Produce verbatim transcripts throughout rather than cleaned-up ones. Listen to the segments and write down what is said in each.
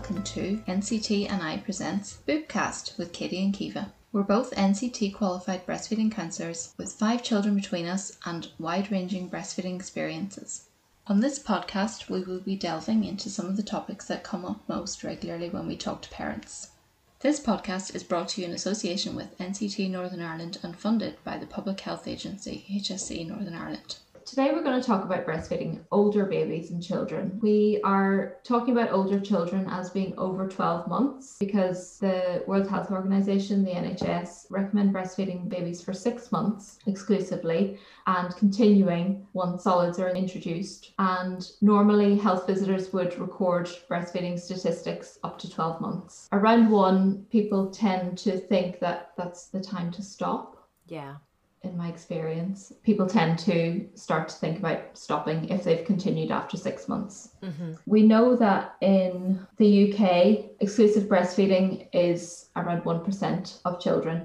welcome to N C T and I Presents Boopcast with Katie and Kiva. We're both N C T qualified breastfeeding counsellors with five children between us and wide-ranging breastfeeding experiences. On this podcast, we will be delving into some of the topics that come up most regularly when we talk to parents. This podcast is brought to you in association with N C T Northern Ireland and funded by the Public Health Agency, H S E Northern Ireland. Today we're going to talk about breastfeeding older babies and children. We are talking about older children as being over twelve months because the World Health Organization, the N H S, recommend breastfeeding babies for six months exclusively and continuing once solids are introduced. And normally health visitors would record breastfeeding statistics up to twelve months. Around one, people tend to think that that's the time to stop. Yeah. In my experience, people tend to start to think about stopping if they've continued after six months. Mm-hmm. We know that in the U K, exclusive breastfeeding is around one percent of children.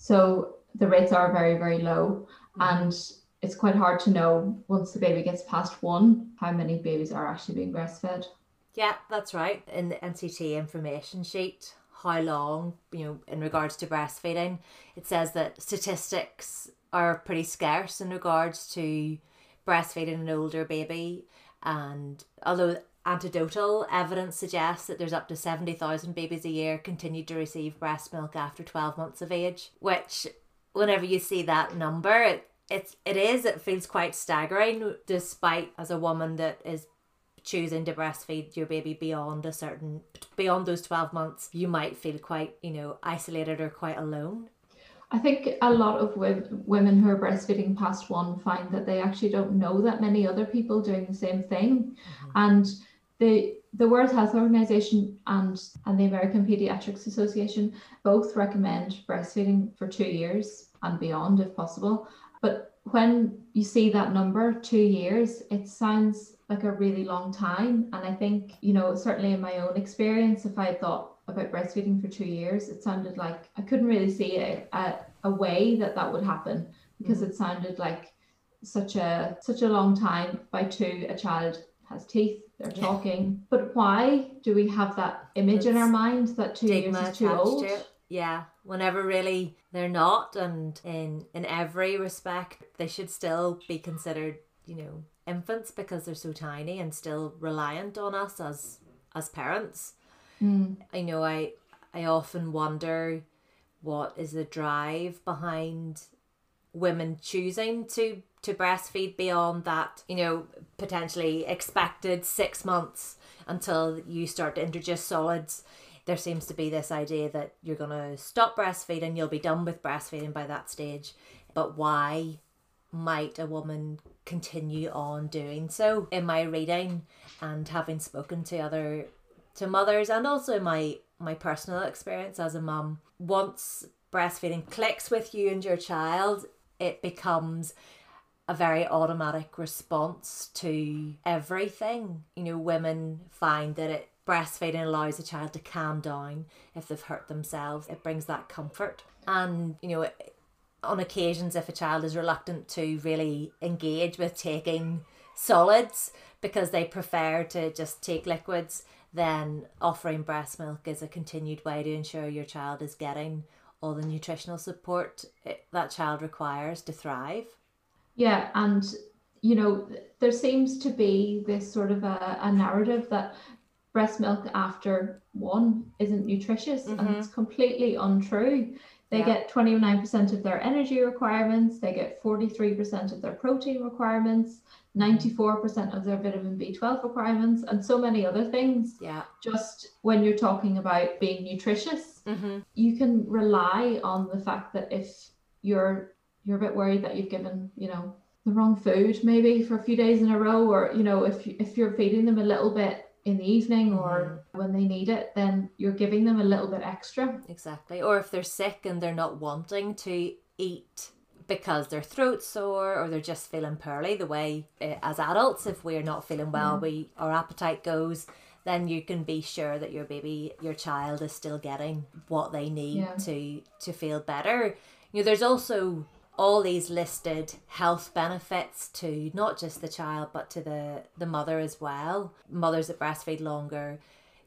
So the rates are very, very low. Mm-hmm. And it's quite hard to know once the baby gets past one, how many babies are actually being breastfed. Yeah, that's right. In the N C T information sheet, how long, you know, in regards to breastfeeding, it says that statistics are pretty scarce in regards to breastfeeding an older baby, and although anecdotal evidence suggests that there's up to seventy thousand babies a year continue to receive breast milk after twelve months of age, which whenever you see that number, it, it's, it is, it feels quite staggering, despite as a woman that is choosing to breastfeed your baby beyond a certain, beyond those twelve months, you might feel quite, you know, isolated or quite alone. I think a lot of women who are breastfeeding past one find that they actually don't know that many other people doing the same thing. Mm-hmm. And the the World Health Organization and, and the American Pediatrics Association both recommend breastfeeding for two years and beyond if possible. But when you see that number, two years, it sounds like a really long time. And I think, you know, certainly in my own experience, if I thought about breastfeeding for two years, it sounded like I couldn't really see a, a, a way that that would happen, because mm-hmm. it sounded like such a such a long time. By two, a child has teeth, they're yeah. talking. But why do we have that image it's in our mind that two years is too old? To yeah, whenever really they're not, and in in every respect they should still be considered, you know, infants because they're so tiny and still reliant on us as as parents. Mm. I know I I often wonder what is the drive behind women choosing to to breastfeed beyond that, you know, potentially expected six months until you start to introduce solids. There seems to be this idea that you're going to stop breastfeeding, you'll be done with breastfeeding by that stage. But why might a woman continue on doing so? In my reading and having spoken to other to mothers, and also my my personal experience as a mum, once breastfeeding clicks with you and your child, it becomes a very automatic response to everything. You know, women find that it breastfeeding allows a child to calm down if they've hurt themselves. It brings that comfort. And, you know, it, on occasions, if a child is reluctant to really engage with taking solids because they prefer to just take liquids, then offering breast milk is a continued way to ensure your child is getting all the nutritional support it, that child requires to thrive. Yeah, and, you know, there seems to be this sort of a, a narrative that breast milk after one isn't nutritious, mm-hmm. and it's completely untrue. They yeah. get twenty-nine percent of their energy requirements, they get forty-three percent of their protein requirements, ninety-four percent of their vitamin B twelve requirements, and so many other things. Yeah. Just when you're talking about being nutritious, mm-hmm. you can rely on the fact that if you're you're a bit worried that you've given, you know, the wrong food maybe for a few days in a row, or, you know, if if you're feeding them a little bit in the evening mm-hmm. or when they need it, then you're giving them a little bit extra. Exactly. Or if they're sick and they're not wanting to eat because their throat's sore or they're just feeling poorly, the way uh, as adults, if we're not feeling well, yeah. we our appetite goes, then you can be sure that your baby, your child is still getting what they need yeah. to to feel better. You know, there's also all these listed health benefits to not just the child but to the, the mother as well. Mothers that breastfeed longer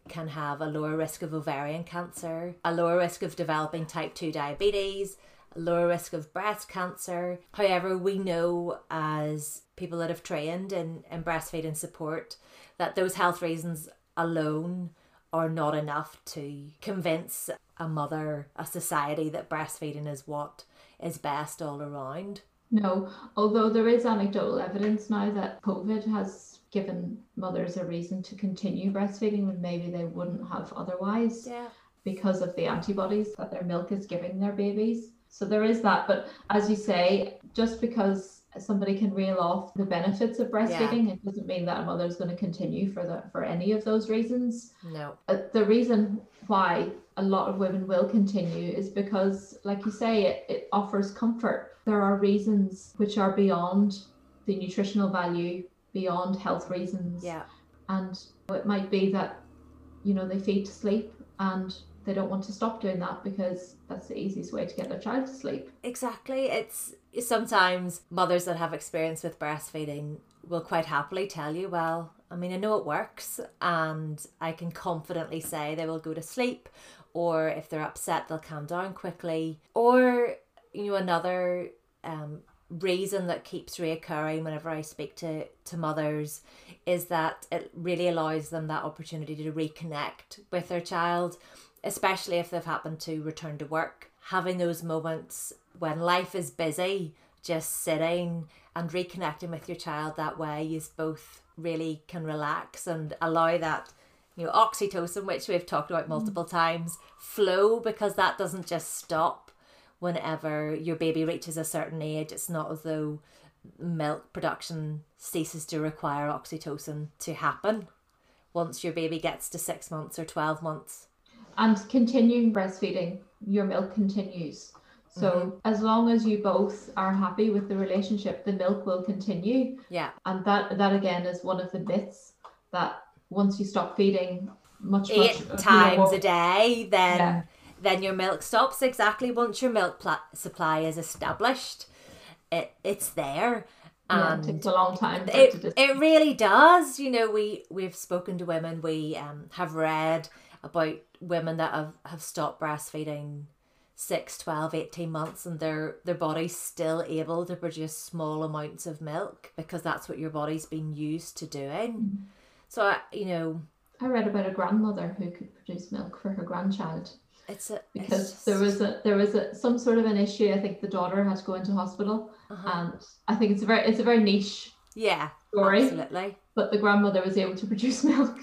can have a lower risk of ovarian cancer, a lower risk of developing type two diabetes, a lower risk of breast cancer. However, we know as people that have trained in, in breastfeeding support that those health reasons alone are not enough to convince a mother, a society, that breastfeeding is what is best all around. No, although there is anecdotal evidence now that COVID has given mothers a reason to continue breastfeeding when maybe they wouldn't have otherwise, yeah. because of the antibodies that their milk is giving their babies. So there is that. But as you say, just because somebody can reel off the benefits of breastfeeding, yeah. it doesn't mean that a mother is going to continue for the for any of those reasons. No. Uh, the reason why a lot of women will continue is because, like you say, it, it offers comfort. There are reasons which are beyond the nutritional value, beyond health reasons. Yeah. And it might be that, you know, they feed to sleep and they don't want to stop doing that because that's the easiest way to get their child to sleep. Exactly. It's sometimes mothers that have experience with breastfeeding will quite happily tell you, well, I mean, I know it works and I can confidently say they will go to sleep, or if they're upset, they'll calm down quickly. Or, you know, another um, reason that keeps reoccurring whenever I speak to, to mothers is that it really allows them that opportunity to reconnect with their child, especially if they've happened to return to work. Having those moments when life is busy, just sitting and reconnecting with your child that way, you both really can relax and allow that, you know, oxytocin, which we've talked about multiple mm. times, flow, because that doesn't just stop whenever your baby reaches a certain age. It's not as though milk production ceases to require oxytocin to happen once your baby gets to six months or twelve months. And continuing breastfeeding, your milk continues. So mm-hmm. as long as you both are happy with the relationship, the milk will continue. Yeah. And that that again is one of the myths, that once you stop feeding much eight much, times you know, a day, then yeah. then your milk stops. Exactly. Once your milk pl- supply is established, it it's there. Yeah, And it takes a long time. For it, it, to it really does. You know, we, we've spoken to women, we um have read about women that have, have stopped breastfeeding six, twelve, eighteen months, and their their body's still able to produce small amounts of milk because that's what your body's been used to doing. Mm-hmm. So, I, you know... I read about a grandmother who could produce milk for her grandchild. It's a, because it's just... there was a there was a some sort of an issue. I think the daughter had to go into hospital, uh-huh. and I think it's a very it's a very niche yeah story. Absolutely. But the grandmother was able to produce milk,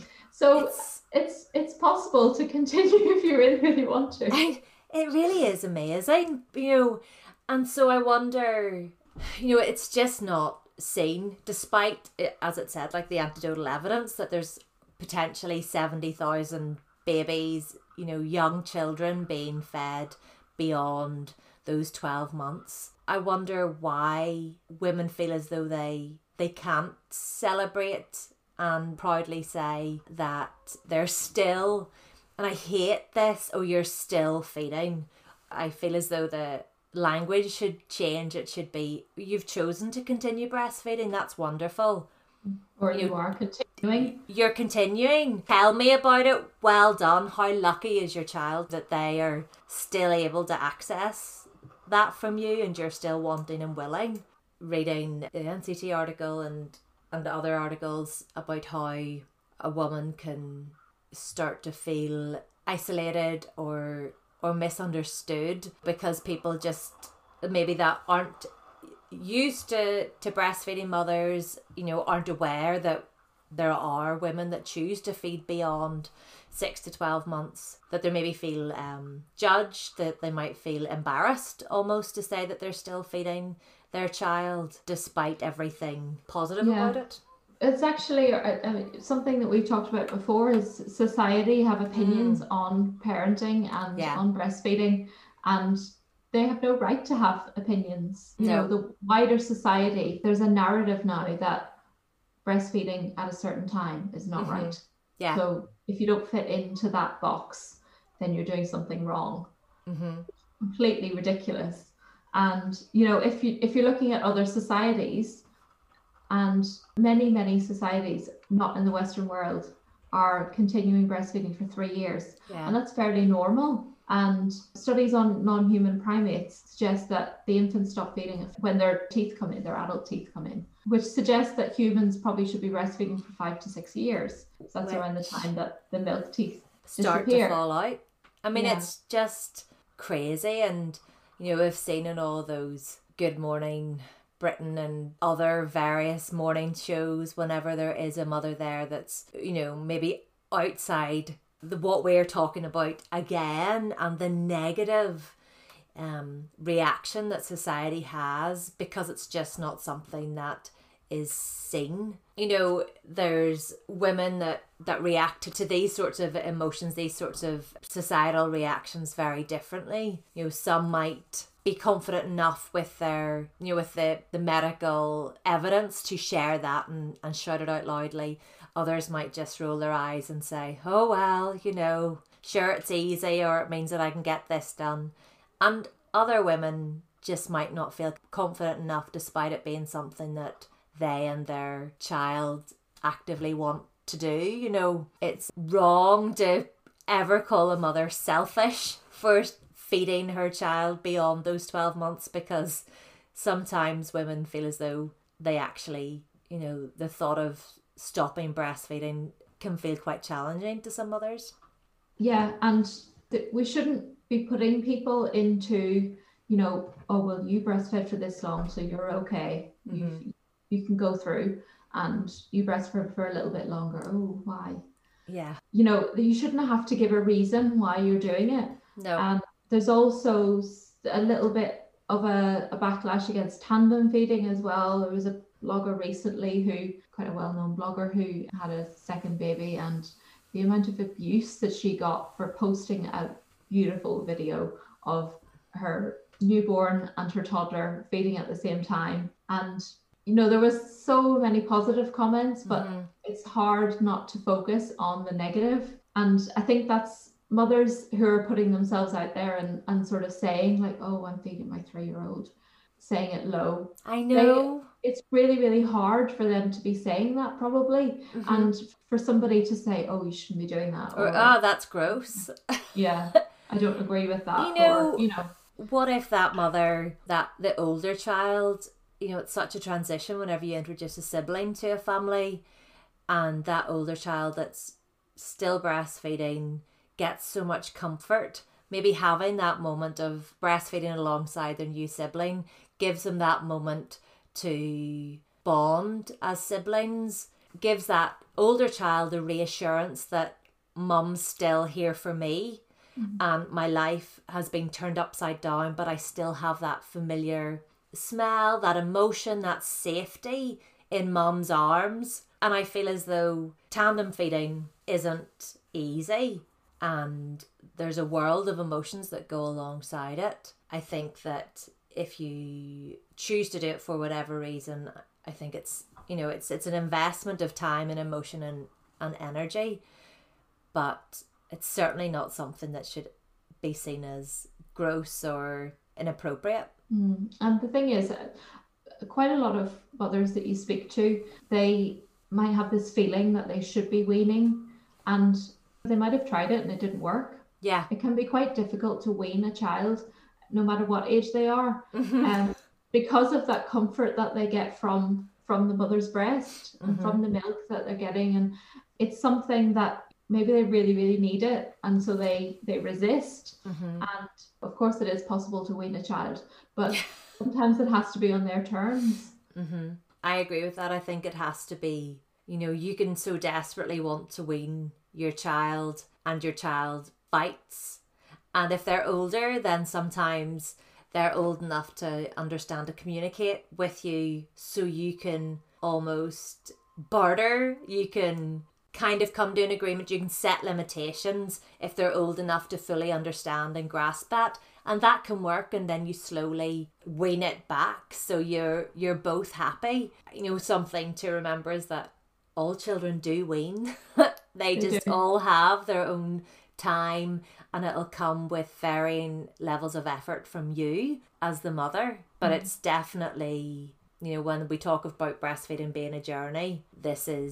so it's it's, it's possible to continue if you really really want to. I, it really is amazing, you know, and so I wonder, you know, it's just not seen, despite it, as it said, like the anecdotal evidence that there's potentially seventy thousand babies, you know, young children being fed beyond those twelve months. I wonder why women feel as though they they can't celebrate and proudly say that they're still, and I hate this, oh, you're still feeding. I feel as though the language should change. It should be, you've chosen to continue breastfeeding, that's wonderful. Or you, you are continuing. You're continuing. Tell me about it. Well done. How lucky is your child that they are still able to access that from you and you're still wanting and willing. Reading the N C T article and, and other articles about how a woman can start to feel isolated or or misunderstood because people just maybe that aren't used to, to breastfeeding mothers, you know, aren't aware that there are women that choose to feed beyond six to twelve months, that they maybe feel um, judged, that they might feel embarrassed almost to say that they're still feeding their child despite everything positive yeah. about it. It's actually I mean, something that we've talked about before is society have opinions mm. on parenting and yeah. on breastfeeding, and they have no right to have opinions. You no. know, the wider society, there's a narrative now that breastfeeding at a certain time is not mm-hmm. right. Yeah. So if you don't fit into that box, then you're doing something wrong. Mm-hmm. Completely ridiculous. And you know, if you if you're looking at other societies, and many many societies not in the Western world are continuing breastfeeding for three years. Yeah. And that's fairly normal. And studies on non-human primates suggest that the infants stop feeding when their teeth come in, their adult teeth come in, which suggests that humans probably should be breastfeeding for five to six years. So that's Which around the time that the milk teeth start disappear. to fall out. I mean, Yeah. it's just crazy. And, you know, we've seen in all those Good Morning Britain and other various morning shows, whenever there is a mother there that's, you know, maybe outside the what we're talking about again, and the negative um, reaction that society has because it's just not something that is seen. You know, there's women that, that react to these sorts of emotions, these sorts of societal reactions very differently. You know, some might be confident enough with their, you know, with the, the medical evidence to share that and, and shout it out loudly. Others might just roll their eyes and say, oh, well, you know, sure, it's easy, or it means that I can get this done. And other women just might not feel confident enough, despite it being something that they and their child actively want to do. You know, it's wrong to ever call a mother selfish for feeding her child beyond those twelve months, because sometimes women feel as though they actually, you know, the thought of stopping breastfeeding can feel quite challenging to some mothers. Yeah, and th- we shouldn't be putting people into, you know, oh, well, you breastfed for this long, so you're okay. Mm-hmm. You you can go through, and you breastfed for a little bit longer. Oh, why? Yeah. You know, you shouldn't have to give a reason why you're doing it. No. And there's also a little bit of a, a backlash against tandem feeding as well. There was a blogger recently who, quite a well-known blogger, who had a second baby, and the amount of abuse that she got for posting a beautiful video of her newborn and her toddler feeding at the same time. And, you know, there was so many positive comments, but mm-hmm. it's hard not to focus on the negative. And I think that's mothers who are putting themselves out there and, and sort of saying like, oh, I'm feeding my three-year-old, saying it low. I know. They, it's really, really hard for them to be saying that, probably. Mm-hmm. And for somebody to say, oh, you shouldn't be doing that. Or, or, oh, that's gross. Yeah, I don't agree with that. You know, or, you know, what if that mother, that the older child, you know, it's such a transition whenever you introduce a sibling to a family, and that older child that's still breastfeeding gets so much comfort. Maybe having that moment of breastfeeding alongside their new sibling gives them that moment to bond as siblings, gives that older child the reassurance that mum's still here for me, mm-hmm. and my life has been turned upside down, but I still have that familiar smell, that emotion, that safety in mum's arms. And I feel as though tandem feeding isn't easy, and there's a world of emotions that go alongside it. I think that if you choose to do it for whatever reason, I think it's, you know, it's it's an investment of time and emotion and, and energy, but it's certainly not something that should be seen as gross or inappropriate. Mm. And the thing is, quite a lot of mothers that you speak to, they might have this feeling that they should be weaning, and they might have tried it and it didn't work. Yeah. It can be quite difficult to wean a child, no matter what age they are, mm-hmm. um, because of that comfort that they get from from the mother's breast and mm-hmm. from the milk that they're getting. And it's something that maybe they really, really need it, and so they, they resist. Mm-hmm. And of course it is possible to wean a child, but sometimes it has to be on their terms. Mm-hmm. I agree with that. I think it has to be, you know, you can so desperately want to wean your child and your child bites. And if they're older, then sometimes they're old enough to understand to communicate with you, so you can almost barter, you can kind of come to an agreement, you can set limitations if they're old enough to fully understand and grasp that. And that can work, and then you slowly wean it back so you're you're both happy. You know, something to remember is that all children do wean. they, they just do. all have their own time, and it'll come with varying levels of effort from you as the mother. But mm. it's definitely, you know, when we talk about breastfeeding being a journey, this is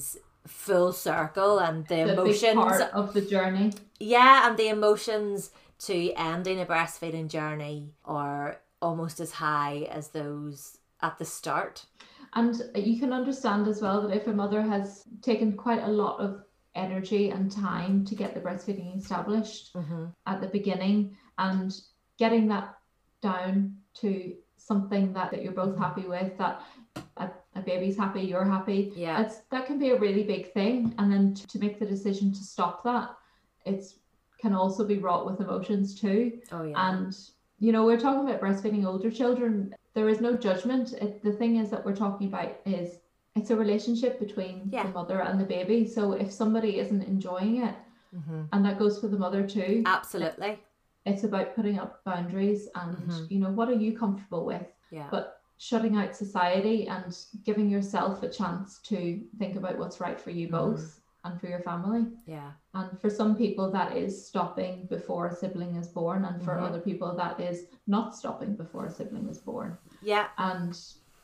full circle, and the, The emotions big part of the journey. yeah and the emotions to ending a breastfeeding journey are almost as high as those at the start. And you can understand as well that if a mother has taken quite a lot of energy and time to get the breastfeeding established Mm-hmm. at the beginning, and getting that down to something that, that you're both happy with, that a, a baby's happy, you're happy, Yeah. that's, that can be a really big thing. And then to, to make the decision to stop that, it's can also be wrought with emotions too. Oh yeah. And you know, we're talking about breastfeeding older children. There is no judgment. It, the thing is that we're talking about is it's a relationship between Yeah. the mother and the baby. So if somebody isn't enjoying it, Mm-hmm. and that goes for the mother too, Absolutely. it's about putting up boundaries and Mhm. you know, what are you comfortable with? Yeah. But shutting out society and giving yourself a chance to think about what's right for you both and for your family. Yeah. And for some people that is stopping before a sibling is born, and for Mhm. other people that is not stopping before a sibling is born. Yeah. And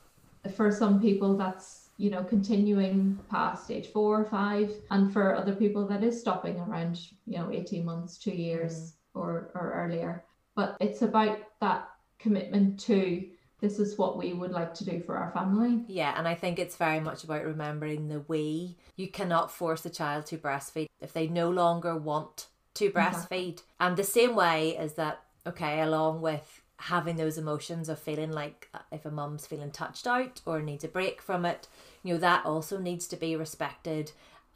for some people that's, you know, continuing past stage four or five, and for other people that is stopping around, you know, eighteen months, two years or, or earlier. But it's about that commitment to, this is what we would like to do for our family. Yeah, and I think it's very much about remembering the we. You cannot force a child to breastfeed if they no longer want to breastfeed. Exactly. And the same way is that, okay, along with having those emotions of feeling like if a mum's feeling touched out or needs a break from it, you know, that also needs to be respected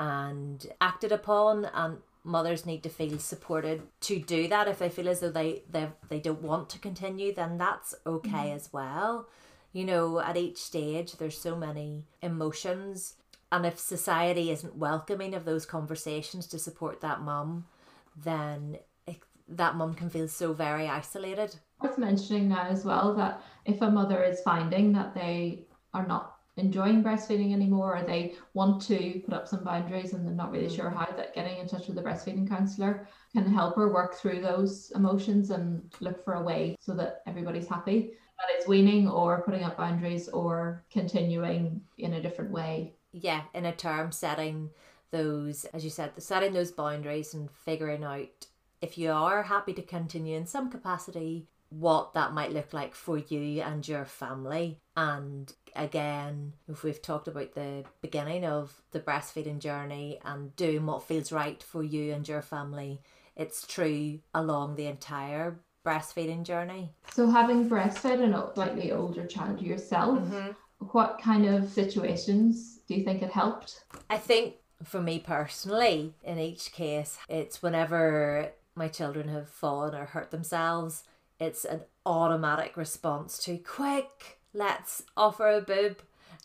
and acted upon, and mothers need to feel supported to do that. If they feel as though they they they don't want to continue, then that's okay mm-hmm. as well. You know, at each stage there's so many emotions, and if society isn't welcoming of those conversations to support that mum, then it, that mum can feel so very isolated. Worth mentioning now as well that if a mother is finding that they are not enjoying breastfeeding anymore, or they want to put up some boundaries and they're not really mm-hmm. sure how, that getting in touch with the breastfeeding counsellor can help her work through those emotions and look for a way so that everybody's happy. That is weaning or putting up boundaries or continuing in a different way. Yeah, in a term, setting those, as you said, setting those boundaries and figuring out if you are happy to continue in some capacity, what that might look like for you and your family. And again, if we've talked about the beginning of the breastfeeding journey and doing what feels right for you and your family, it's true along the entire breastfeeding journey. So having breastfed a slightly older child yourself, mm-hmm. what kind of situations do you think it helped? I think for me personally, in each case, it's whenever my children have fallen or hurt themselves, it's an automatic response to quick, let's offer a boob,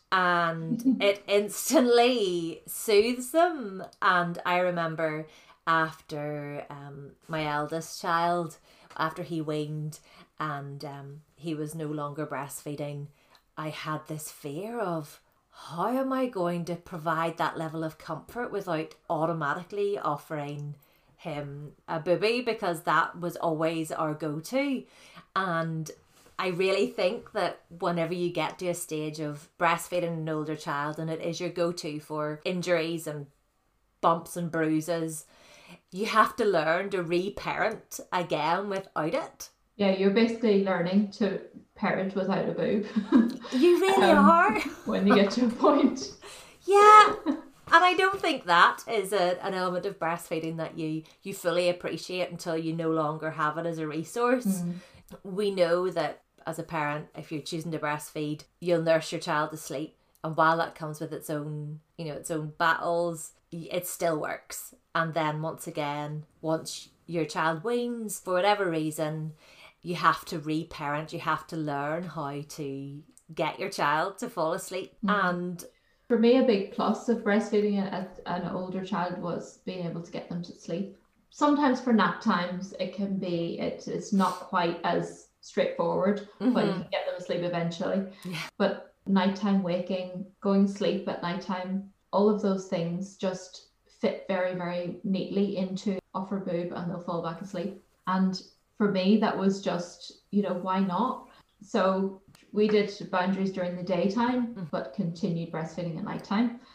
and it instantly soothes them. And I remember after um, my eldest child, after he weaned and um, he was no longer breastfeeding, I had this fear of, how am I going to provide that level of comfort without automatically offering him a boobie, because that was always our go-to. And I really think that whenever you get to a stage of breastfeeding an older child and it is your go-to for injuries and bumps and bruises, you have to learn to re-parent again without it. Yeah, you're basically learning to parent without a boob. You really um, are. When you get to a point. Yeah. And I don't think that is a, an element of breastfeeding that you, you fully appreciate until you no longer have it as a resource. Mm. We know that as a parent, if you're choosing to breastfeed, you'll nurse your child to sleep. And while that comes with its own, you know, its own battles, it still works. And then once again, once your child weans, for whatever reason, you have to re-parent, you have to learn how to get your child to fall asleep. Mm. And for me, a big plus of breastfeeding an older child was being able to get them to sleep. Sometimes for nap times, it can be, it, it's not quite as straightforward, mm-hmm. but you can get them to sleep eventually. Yeah. But nighttime waking, going to sleep at nighttime, all of those things just fit very, very neatly into offer boob and they'll fall back asleep. And for me, that was just, you know, why not? So we did boundaries during the daytime, mm. but continued breastfeeding at nighttime.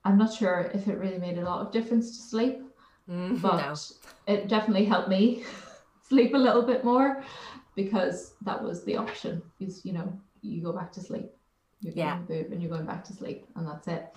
I'm not sure if it really made a lot of difference to sleep, Mm, but no. it definitely helped me sleep a little bit more, because that was the option, is, you know, you go back to sleep, you're getting Yeah. a boob and you're going back to sleep, and that's it.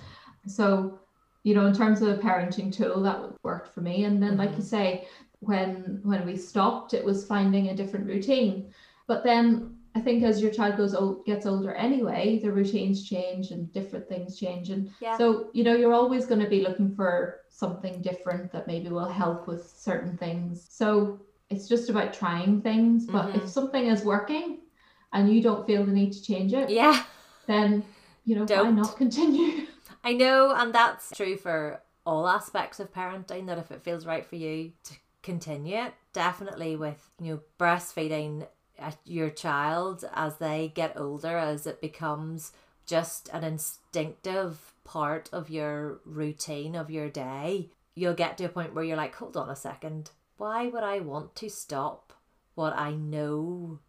So, you know, in terms of a parenting tool, that worked for me. And then, like you say, when when we stopped, it was finding a different routine. But then I think as your child goes old, gets older anyway, the routines change and different things change. And Yeah. so, you know, you're always going to be looking for something different that maybe will help with certain things. So it's just about trying things. But if something is working and you don't feel the need to change it, Yeah. then, you know, Don't. why not continue? I know, and that's true for all aspects of parenting, that if it feels right for you, to continue it. Definitely with, you know, breastfeeding your child as they get older, as it becomes just an instinctive part of your routine of your day, you'll get to a point where you're like, hold on a second, why would I want to stop what I know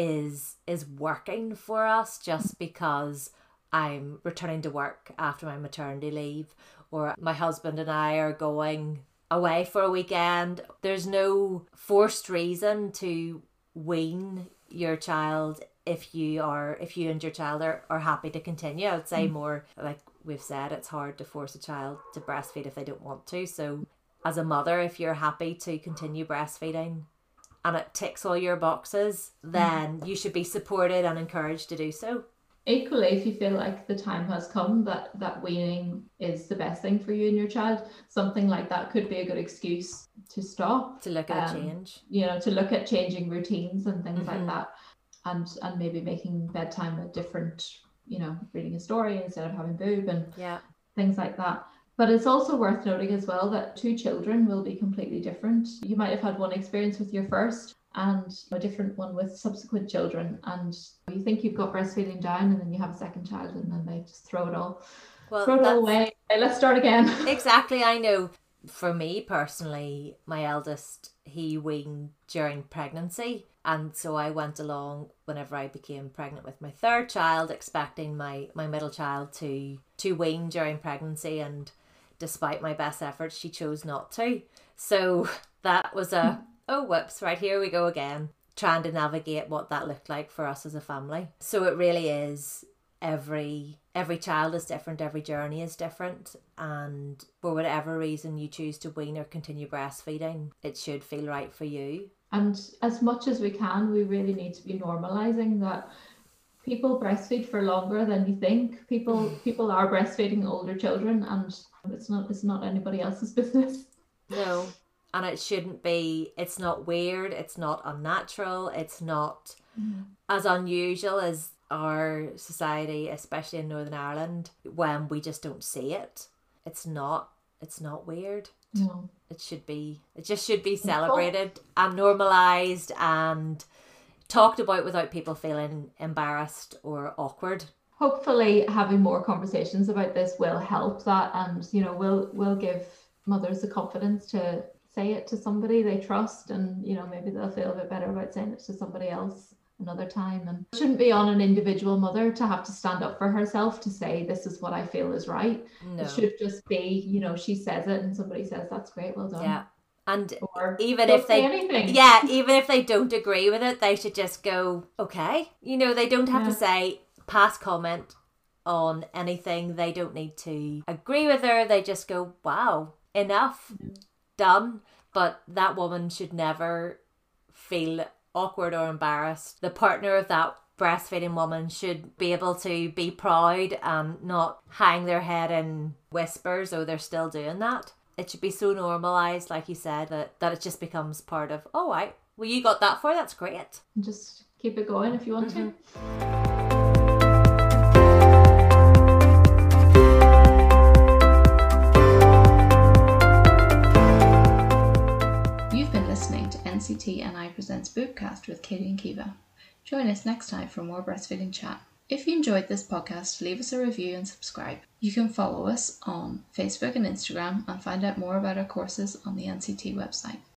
is is working for us just because I'm returning to work after my maternity leave, or my husband and I are going away for a weekend? There's no forced reason to wean your child if you are if you and your child are, are happy to continue. I would say more, like we've said, it's hard to force a child to breastfeed if they don't want to. So as a mother, if you're happy to continue breastfeeding and it ticks all your boxes, then you should be supported and encouraged to do so. Equally, if you feel like the time has come that that weaning is the best thing for you and your child, something like that could be a good excuse to stop, to look at um, a change, you know, to look at changing routines and things mm-hmm. like that, and and maybe making bedtime a different, you know, reading a story instead of having boob and yeah. things like that. But it's also worth noting as well that two children will be completely different. You might have had one experience with your first and a different one with subsequent children, and you think you've got breastfeeding down, and then you have a second child and then they just throw it all well throw it all away. Hey, let's start again. Exactly. I know for me personally, my eldest, he weaned during pregnancy, and so I went along whenever I became pregnant with my third child, expecting my my middle child to to wean during pregnancy, and despite my best efforts, she chose not to. So that was a oh, whoops, right, here we go again, trying to navigate what that looked like for us as a family. So it really is, every every child is different, every journey is different, and for whatever reason you choose to wean or continue breastfeeding, it should feel right for you. And as much as we can, we really need to be normalizing that people breastfeed for longer than you think. People people are breastfeeding older children, and it's not it's not anybody else's business. No. And it shouldn't be, it's not weird, it's not unnatural, it's not mm. as unusual as our society, especially in Northern Ireland, when we just don't see it. It's not, it's not weird. No. It should be, it just should be celebrated and normalised and talked about without people feeling embarrassed or awkward. Hopefully having more conversations about this will help that, and, you know, will will give mothers the confidence to say it to somebody they trust, and, you know, maybe they'll feel a bit better about saying it to somebody else another time. And it shouldn't be on an individual mother to have to stand up for herself to say, this is what I feel is right. No. It should just be, you know, she says it and somebody says, that's great, well done. Yeah. And or even if they anything. yeah even if they don't agree with it, they should just go, okay, you know, they don't have yeah. to say, pass comment on anything. They don't need to agree with her. They just go, wow, enough, mm-hmm. done. But that woman should never feel awkward or embarrassed. The partner of that breastfeeding woman should be able to be proud and not hang their head in whispers, oh, they're still doing that. It should be so normalised, like you said, that, that it just becomes part of, oh, right, well, you got that for, that's great. Just keep it going if you want mm-hmm. to. N C T and I Presents Boobcast with Katie and Kiva. Join us next time for more breastfeeding chat. If you enjoyed this podcast, leave us a review and subscribe. You can follow us on Facebook and Instagram and find out more about our courses on the N C T website.